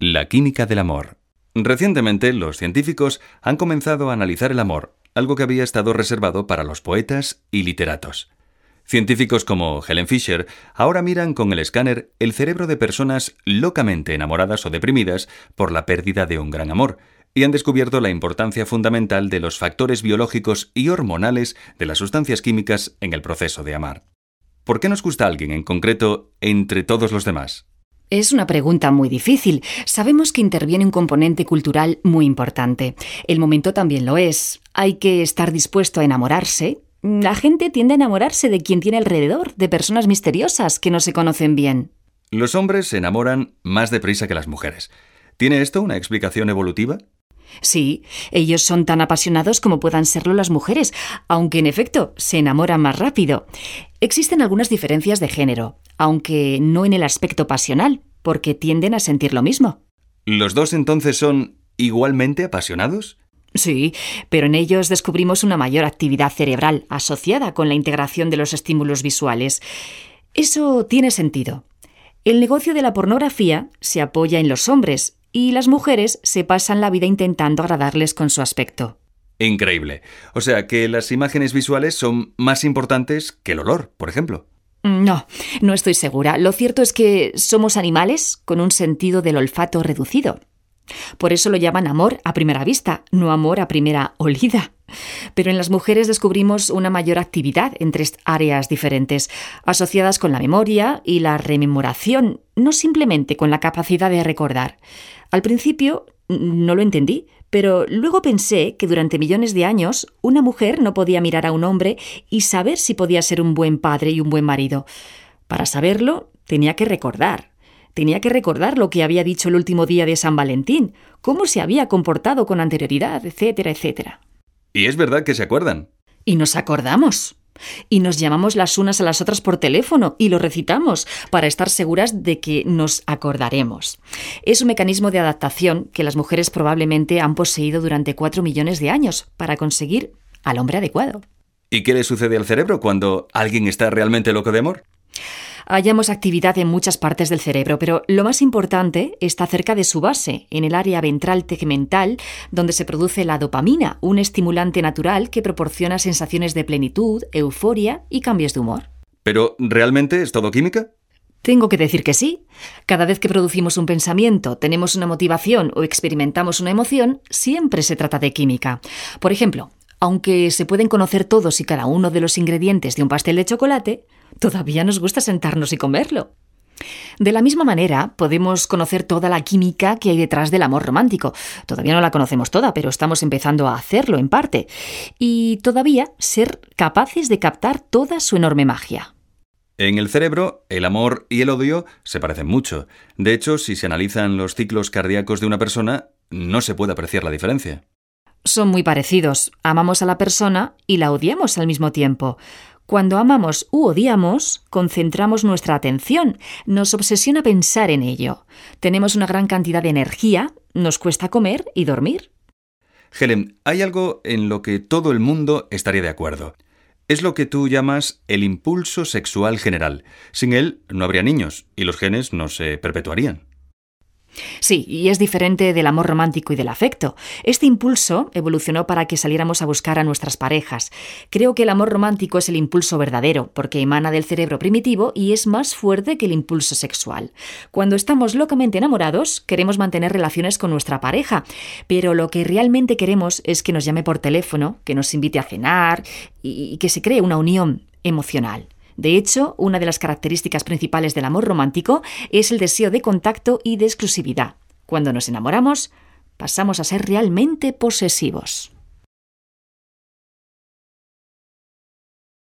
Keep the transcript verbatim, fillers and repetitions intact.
La química del amor. Recientemente, los científicos han comenzado a analizar el amor, algo que había estado reservado para los poetas y literatos. Científicos como Helen Fisher ahora miran con el escáner el cerebro de personas locamente enamoradas o deprimidas por la pérdida de un gran amor, y han descubierto la importancia fundamental de los factores biológicos y hormonales de las sustancias químicas en el proceso de amar. ¿Por qué nos gusta alguien en concreto entre todos los demás? Es una pregunta muy difícil. Sabemos que interviene un componente cultural muy importante. El momento también lo es. Hay que estar dispuesto a enamorarse. La gente tiende a enamorarse de quien tiene alrededor, de personas misteriosas que no se conocen bien. Los hombres se enamoran más deprisa que las mujeres. ¿Tiene esto una explicación evolutiva? Sí, ellos son tan apasionados como puedan serlo las mujeres, aunque en efecto se enamoran más rápido. Existen algunas diferencias de género, aunque no en el aspecto pasional, porque tienden a sentir lo mismo. ¿Los dos entonces son igualmente apasionados? Sí, pero en ellos descubrimos una mayor actividad cerebral asociada con la integración de los estímulos visuales. Eso tiene sentido. El negocio de la pornografía se apoya en los hombres y las mujeres se pasan la vida intentando agradarles con su aspecto. Increíble. O sea, que las imágenes visuales son más importantes que el olor, por ejemplo. No, no estoy segura. Lo cierto es que somos animales con un sentido del olfato reducido. Por eso lo llaman amor a primera vista, no amor a primera olida. Pero en las mujeres descubrimos una mayor actividad en tres áreas diferentes, asociadas con la memoria y la rememoración, no simplemente con la capacidad de recordar. Al principio no lo entendí, pero luego pensé que durante millones de años una mujer no podía mirar a un hombre y saber si podía ser un buen padre y un buen marido. Para saberlo, tenía que recordar. Tenía que recordar lo que había dicho el último día de San Valentín, cómo se había comportado con anterioridad, etcétera, etcétera. ¿Y es verdad que se acuerdan? Y nos acordamos. Y nos llamamos las unas a las otras por teléfono y lo recitamos para estar seguras de que nos acordaremos. Es un mecanismo de adaptación que las mujeres probablemente han poseído durante cuatro millones de años para conseguir al hombre adecuado. ¿Y qué le sucede al cerebro cuando alguien está realmente loco de amor? Hallamos actividad en muchas partes del cerebro, pero lo más importante está cerca de su base, en el área ventral tegmental, donde se produce la dopamina, un estimulante natural que proporciona sensaciones de plenitud, euforia y cambios de humor. ¿Pero realmente es todo química? Tengo que decir que sí. Cada vez que producimos un pensamiento, tenemos una motivación o experimentamos una emoción, siempre se trata de química. Por ejemplo, aunque se pueden conocer todos y cada uno de los ingredientes de un pastel de chocolate, todavía nos gusta sentarnos y comerlo. De la misma manera, podemos conocer toda la química que hay detrás del amor romántico. Todavía no la conocemos toda, pero estamos empezando a hacerlo en parte. Y todavía ser capaces de captar toda su enorme magia. En el cerebro, el amor y el odio se parecen mucho. De hecho, si se analizan los ciclos cardíacos de una persona, no se puede apreciar la diferencia. Son muy parecidos. Amamos a la persona y la odiamos al mismo tiempo. Cuando amamos u odiamos, concentramos nuestra atención, nos obsesiona pensar en ello. Tenemos una gran cantidad de energía, nos cuesta comer y dormir. Helen, hay algo en lo que todo el mundo estaría de acuerdo. Es lo que tú llamas el impulso sexual general. Sin él no habría niños y los genes no se perpetuarían. Sí, y es diferente del amor romántico y del afecto. Este impulso evolucionó para que saliéramos a buscar a nuestras parejas. Creo que el amor romántico es el impulso verdadero, porque emana del cerebro primitivo y es más fuerte que el impulso sexual. Cuando estamos locamente enamorados, queremos mantener relaciones con nuestra pareja, pero lo que realmente queremos es que nos llame por teléfono, que nos invite a cenar y que se cree una unión emocional. De hecho, una de las características principales del amor romántico es el deseo de contacto y de exclusividad. Cuando nos enamoramos, pasamos a ser realmente posesivos.